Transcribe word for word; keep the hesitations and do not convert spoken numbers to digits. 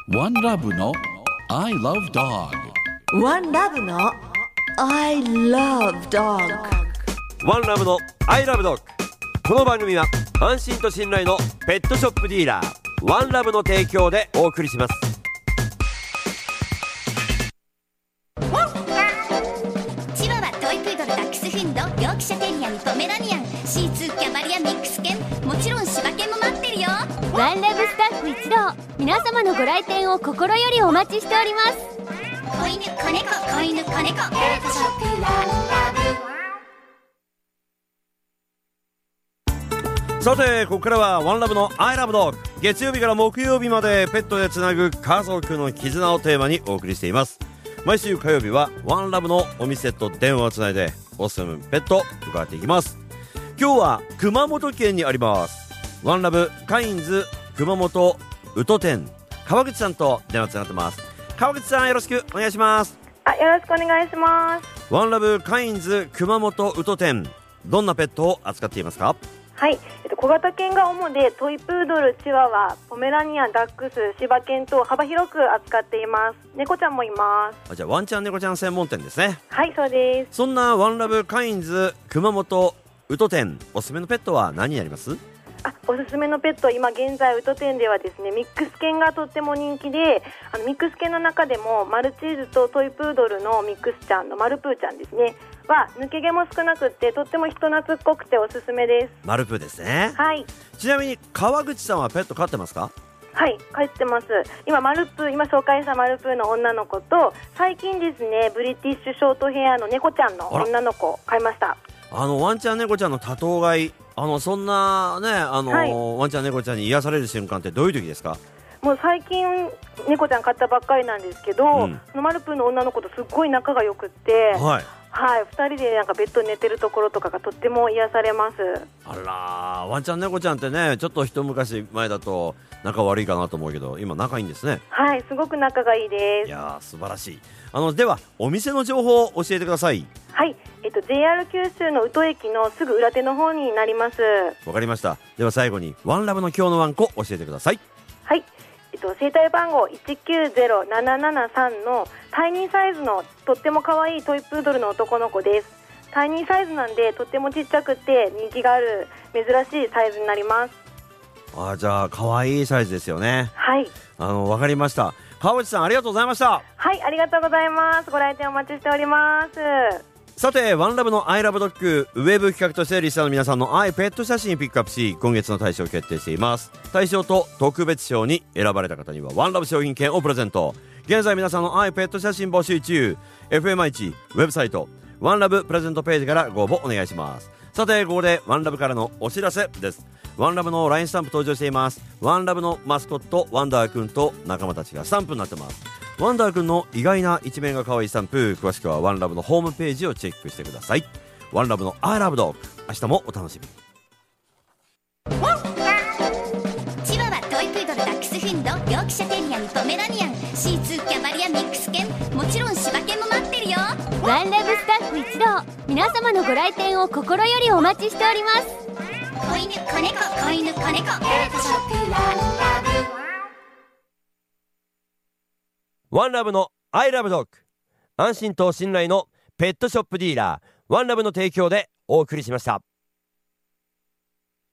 ワンラブの I love dog。 ワンラブの I love dog。 ワンラブの I love dog。 この番組は安心と信頼のペットショップディーラーワンラブの提供でお送りします。 チワワ、トイプードル、ダックスフンド、ヨークシャテリアにポメラニアン、シーツー、キャバリア、ミックス犬、もちろん柴犬も待ってるよ。 ワンラブスタッフ一同、皆様のご来店を心よりお待ちしております。 子犬、子猫、子犬、子猫、ペットショップワンラブ。 さてここからはワンラブの I love dog。 月曜日から木曜日までペットでつなぐ家族の絆をテーマにお送りしています。毎週火曜日はワンラブのお店と電話をつないでおすすめペット伺っていきます。今日は熊本県にありますワンラブカインズ熊本宇都店、川口さんと電話つながってます。川口さん、よろしくお願いします。 あ、よろしくお願いします。 ワンラブカインズ熊本宇都店、どんなペットを扱っていますか？ はい、えっと、小型犬が主でトイプードル、チワワ、ポメラニアン、ダックス、柴犬と幅広く扱っています。猫ちゃんもいます。 あ、じゃあワンちゃん猫ちゃん専門店ですね。 はい、そうです。 そんなワンラブカインズ熊本宇都店、おすすめのペットは何になります？ あ、おすすめのペット、今現在宇都店ではですね、ミックス犬がとっても人気で、あのミックス犬の中でもマルチーズとトイプードルのミックスちゃんのマルプーちゃんですねは抜け毛も少なくってとっても人懐っこくておすすめです。 マルプーですね。 はい。 ちなみに川口さんはペット飼ってますか？ はい、飼ってます。今マルプー、今紹介したマルプーの女の子と、最近ですねブリティッシュショートヘアの猫ちゃんの女の子を飼いました。 あのワンちゃん猫ちゃんの多頭飼い、あのそんなね、あの、はい、ワンちゃん猫ちゃんに癒される瞬間ってどういう時ですか？ もう最近猫ちゃん飼ったばっかりなんですけど、うん、マルプーの女の子とすっごい仲が良くって、はいはい、ふたりでなんかベッドに寝てるところとかがとっても癒されます。 あら、ワンちゃん猫ちゃんってね、ちょっと一昔前だと仲悪いかなと思うけど、今仲いいんですね。 はい、すごく仲がいいです。 いやー、素晴らしい。あのではお店の情報を教えてください。 はい、えっと、ジェイアール 九州の宇都駅のすぐ裏手の方になります。 わかりました。では最後にワンラブの今日のワンコ教えてください。 はい、えっと、生体番号いちきゅうゼロななななさんのタイニーサイズのとっても可愛いトイプードルの男の子です。タイニーサイズなんでとってもちっちゃくて人気がある珍しいサイズになります。 あ、じゃあ可愛いサイズですよね。 はい、 あのわかりました。川内さん、ありがとうございました。 はい、ありがとうございます。ご来店お待ちしております。 さてワンラブの I love dog ウェブ企画としてリスナーの皆さんの愛ペット写真をピックアップし、今月の大賞を決定しています。大賞と特別賞に選ばれた方にはワンラブ商品券をプレゼント。現在皆さんの愛ペット写真募集中。 エフエムアイチ ウェブサイトワンラブプレゼントページからご応募お願いします。さてここでワンラブからのお知らせです。ワンラブの ライン スタンプ登場しています。ワンラブのマスコットワンダーくんと仲間たちがスタンプになってます。ワンダーくんの意外な一面が可愛いスタンプ、詳しくはワンラブのホームページをチェックしてください。ワンラブの I love dog、 明日もお楽しみに。 チワワ、トイプードル、ダックスフンド、ヨークシャテリアにポメラニアン、シーツー、キャバリア、ミックス犬、もちろん柴犬も待ってるよ。 ワンラブスタッフ一同、皆様のご来店を心よりお待ちしております。 子犬、子猫、子犬、子猫、ペットショップワンラブ。 ワンラブの I love dog、 安心と信頼のペットショップディーラーワンラブの提供でお送りしました。